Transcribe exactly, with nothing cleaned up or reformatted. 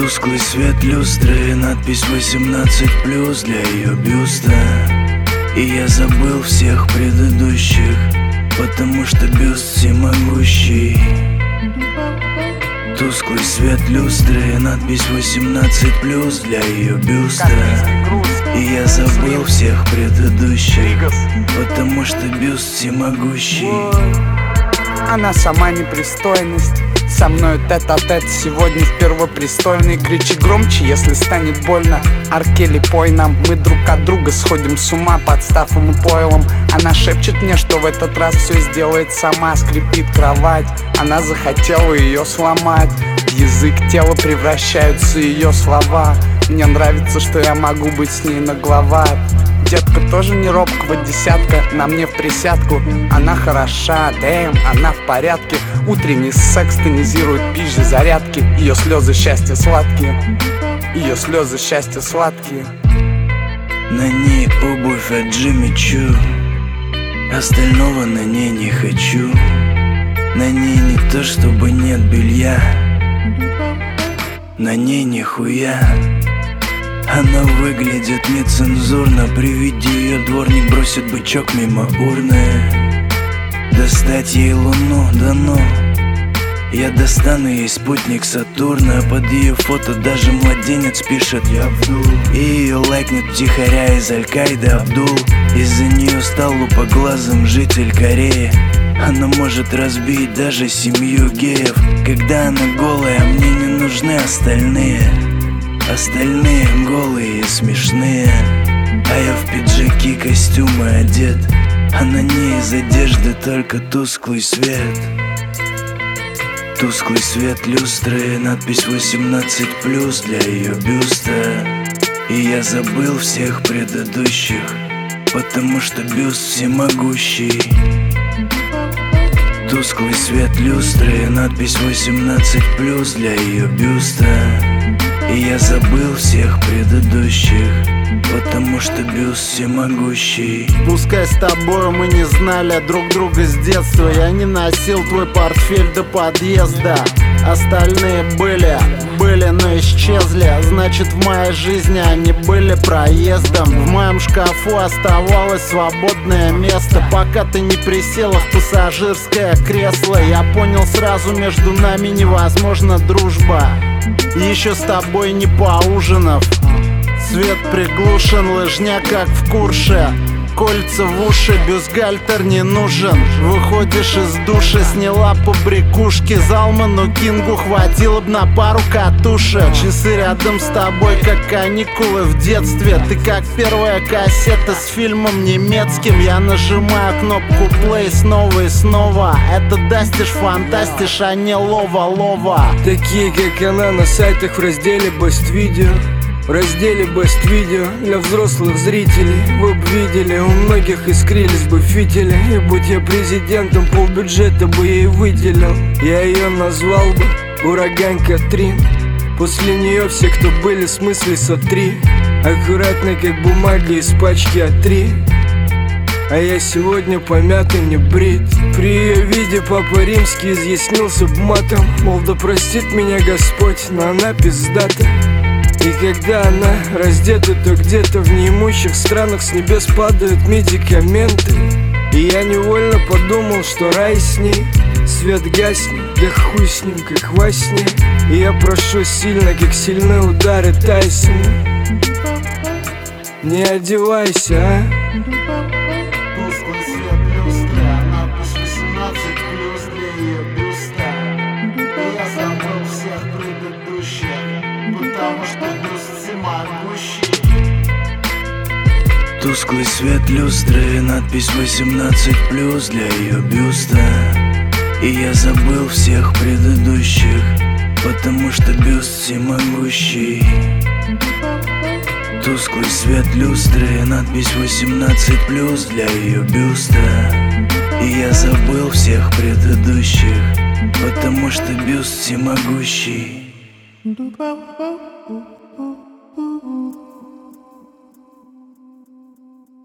Тусклый свет люстры, надпись восемнадцать плюс для ее бюста. И я забыл всех предыдущих, потому что бюст всемогущий. Тусклый свет люстры, надпись восемнадцать плюс для ее бюста. И я забыл всех предыдущих, потому что бюст всемогущий. Она сама непристойность, со мною тет-а-тет сегодня в первопрестольной. Кричи громче, если станет больно. Аркели, пой нам, мы друг от друга сходим с ума под стафом и пойлом. Она шепчет мне, что в этот раз все сделает сама. Скрипит кровать, она захотела ее сломать. В язык тела превращаются ее слова. Мне нравится, что я могу быть с ней нагловат. Детка тоже не робкого десятка, на мне в присядку. Она хороша, дэм, она в порядке. Утренний секс тонизирует пищи зарядки. Ее слезы счастья сладкие, ее слезы счастья сладкие. На ней обувь от Джимми Чу, остального на ней не хочу. На ней не то чтобы нет белья, на ней нихуя. Она выглядит нецензурно, при виде ее дворник бросит бычок мимо урны. Достать ей луну, да ну. Я достану ей спутник Сатурна. Под ее фото даже младенец пишет «Я Абдул». И ее лайкнет втихаря из Аль-Каиды Абдул. Из-за нее стал лупоглазым житель Кореи. Она может разбить даже семью геев. Когда она голая, мне не нужны остальные. Остальные голые и смешные. А я в пиджаки, костюмы одет, а на ней из одежды только тусклый свет. Тусклый свет люстры, надпись восемнадцать плюс для ее бюста. И я забыл всех предыдущих, потому что бюст всемогущий. Тусклый свет люстры, надпись восемнадцать плюс для ее бюста. И я забыл всех предыдущих, потому что бюст всемогущий. Пускай с тобою мы не знали друг друга с детства. Я не носил твой портфель до подъезда. Остальные были, были, но исчезли. Значит, в моей жизни они были проездом. В моем шкафу оставалось свободное место, пока ты не присела в пассажирское кресло. Я понял сразу, между нами невозможна дружба. Еще с тобой не поужинав. Свет приглушен, лыжня как в Курше. Кольца в уши, бюстгальтер не нужен. Выходишь из душа, сняла побрякушки. Залману Кингу хватило б на пару катушек. Часы рядом с тобой, как каникулы в детстве. Ты как первая кассета с фильмом немецким. Я нажимаю кнопку play снова и снова. Это дастишь, фантастиш, а не лова-лова. Такие как она на сайтах в разделе Best Video. В разделе Best Video для взрослых зрителей. Вы б видели, у многих искрились бы фитили. И будь я президентом, полбюджета бы ей выделил. Я ее назвал бы Ураган Катрин. После нее все, кто были, в смысле сотри. Аккуратно, как бумага из пачки а три. А я сегодня помятый, не брит. При ее виде Папа Римский изъяснился б матом. Мол, да простит меня Господь, но она пиздата. И когда она раздета, то где-то в неимущих странах с небес падают медикаменты. И я невольно подумал, что рай с ней. Свет гаснет, да хуй с ним, как во сне. И я прошу сильно, как сильные удары Тайсона. Не одевайся, а? Тусклый свет люстры, надпись восемнадцать плюс для ее бюста. И я забыл всех предыдущих, потому что бюст всемогущий. Тусклый свет люстры, надпись восемнадцать плюс для ее бюста. И я забыл всех предыдущих, потому что бюст всемогущий. Тусклый свет люстры, надпись восемнадцать плюс для ее бюста. И я забыл всех предыдущих, потому что бюст всемогущий.